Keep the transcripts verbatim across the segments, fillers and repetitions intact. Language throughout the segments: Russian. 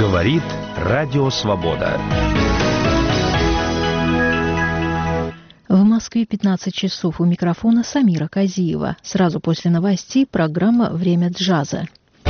Говорит Радио Свобода. В Москве пятнадцать часов. У микрофона Самира Казиева. Сразу после новостей программа «Время джаза».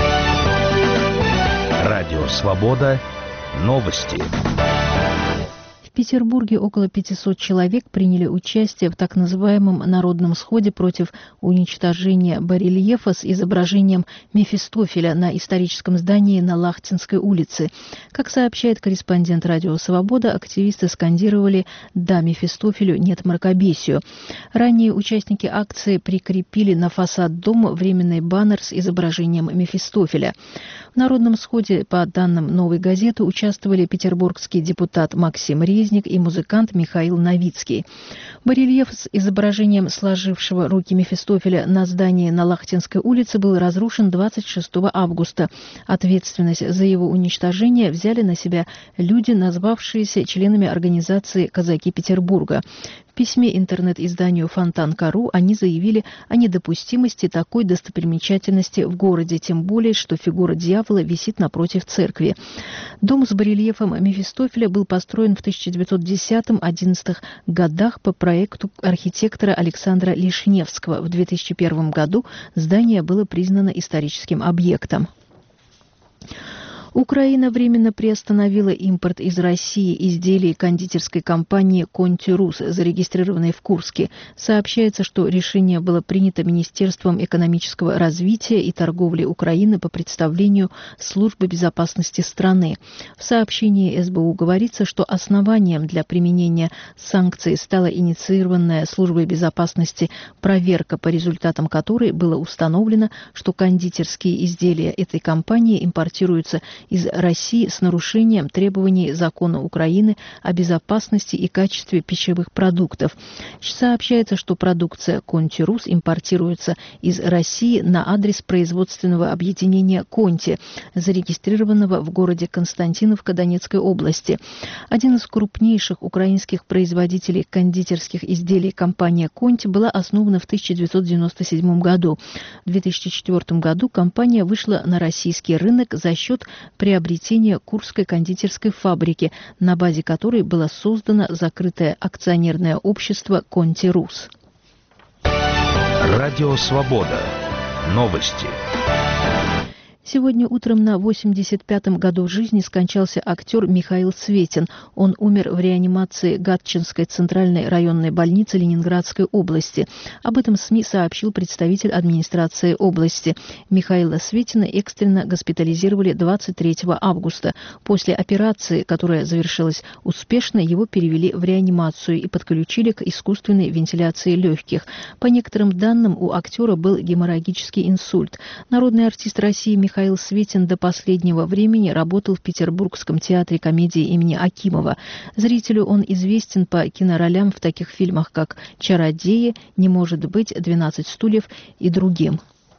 Радио Свобода. Новости. В Петербурге около пятисот человек приняли участие в так называемом народном сходе против уничтожения барельефа с изображением Мефистофеля на историческом здании на Лахтинской улице. Как сообщает корреспондент Радио Свобода, активисты скандировали «Да Мефистофелю, нет мракобесию». Ранее участники акции прикрепили на фасад дома временный баннер с изображением Мефистофеля. В народном сходе, по данным «Новой газеты», участвовали петербургский депутат Максим Резник и музыкант Михаил Новицкий. Барельеф с изображением сложившего руки Мефистофеля на здании на Лахтинской улице был разрушен двадцать шестого августа. Ответственность за его уничтожение взяли на себя люди, назвавшиеся членами организации «Казаки Петербурга». В письме интернет-изданию фонтан точка ру они заявили о недопустимости такой достопримечательности в городе, тем более, что фигура дьявола висит напротив церкви. Дом с барельефом Мефистофеля был построен в тысяча девятьсот десятом-одиннадцатом годах по проекту архитектора Александра Лишневского. В две тысячи первом году здание было признано историческим объектом. Украина временно приостановила импорт из России изделий кондитерской компании «Конти-Рус», зарегистрированной в Курске. Сообщается, что решение было принято Министерством экономического развития и торговли Украины по представлению Службы безопасности страны. В сообщении эс бэ у говорится, что основанием для применения санкций стала инициированная Службой безопасности проверка, по результатам которой было установлено, что кондитерские изделия этой компании импортируются из России с нарушением требований закона Украины о безопасности и качестве пищевых продуктов. Сообщается, что продукция «Конти-Рус» импортируется из России на адрес производственного объединения «Конти», зарегистрированного в городе Константиновка Донецкой области. Один из крупнейших украинских производителей кондитерских изделий, компания «Конти», была основана в тысяча девятьсот девяносто седьмом году. В две тысячи четвёртом году компания вышла на российский рынок за счет приобретения Курской кондитерской фабрики, на базе которой было создано закрытое акционерное общество «Конти-Рус». Радио Свобода. Новости. Сегодня утром на восемьдесят пятом году жизни скончался актер Михаил Светин. Он умер в реанимации Гатчинской центральной районной больницы Ленинградской области. Об этом СМИ сообщил представитель администрации области. Михаила Светина экстренно госпитализировали двадцать третьего августа. После операции, которая завершилась успешно, его перевели в реанимацию и подключили к искусственной вентиляции легких. По некоторым данным, у актера был геморрагический инсульт. Народный артист России Михаил Михаил Светин до последнего времени работал в Петербургском театре комедии имени Акимова. Зрителю он известен по киноролям в таких фильмах, как «Чародеи», «Не может быть», «двенадцать стульев» и другим.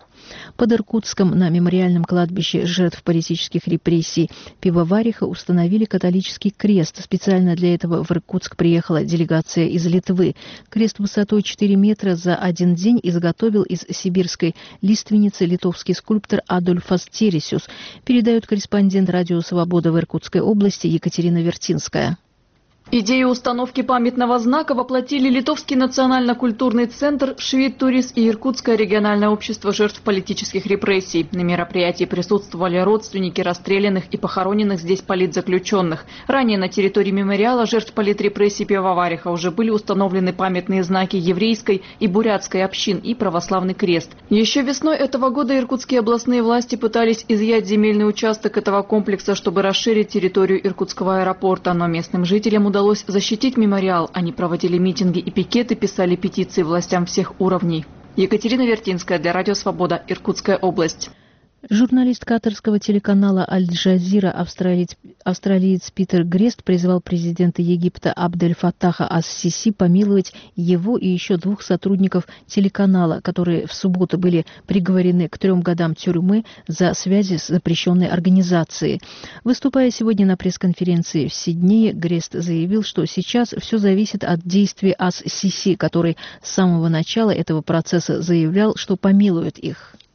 Под Иркутском на мемориальном кладбище жертв политических репрессий Пивовариха установили католический крест. Специально для этого в Иркутск приехала делегация из Литвы. Крест высотой четыре метра за один день изготовил из сибирской лиственницы литовский скульптор Адольфас Тересиус, передает корреспондент Радио Свобода в Иркутской области Екатерина Вертинская. Идею установки памятного знака воплотили Литовский национально-культурный центр, Швид-Турис и Иркутское региональное общество жертв политических репрессий. На мероприятии присутствовали родственники расстрелянных и похороненных здесь политзаключенных. Ранее на территории мемориала жертв политрепрессий Пивовариха уже были установлены памятные знаки еврейской и бурятской общин и православный крест. Еще весной этого года иркутские областные власти пытались изъять земельный участок этого комплекса, чтобы расширить территорию Иркутского аэропорта, но местным жителям удалось удалось защитить мемориал. Они проводили митинги и пикеты, писали петиции властям всех уровней. Екатерина Вертинская для Радио Свобода, Иркутская область. Журналист катарского телеканала «Аль-Джазира», австралиец, австралиец Питер Грест призвал президента Египта Абдель-Фаттаха ас-Сиси помиловать его и еще двух сотрудников телеканала, которые в субботу были приговорены к трем годам тюрьмы за связи с запрещенной организацией. Выступая сегодня на пресс-конференции в Сиднее, Грест заявил, что сейчас все зависит от действий ас-Сиси, который с самого начала этого процесса заявлял, что помилует их.